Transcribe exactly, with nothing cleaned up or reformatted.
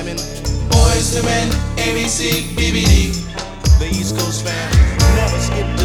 slamming. Boys to men, A B C, B B D. The East Coast fam never skip